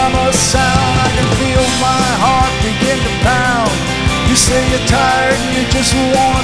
hammer sound, I can feel my heart begin to pound. You say you're tired and you just want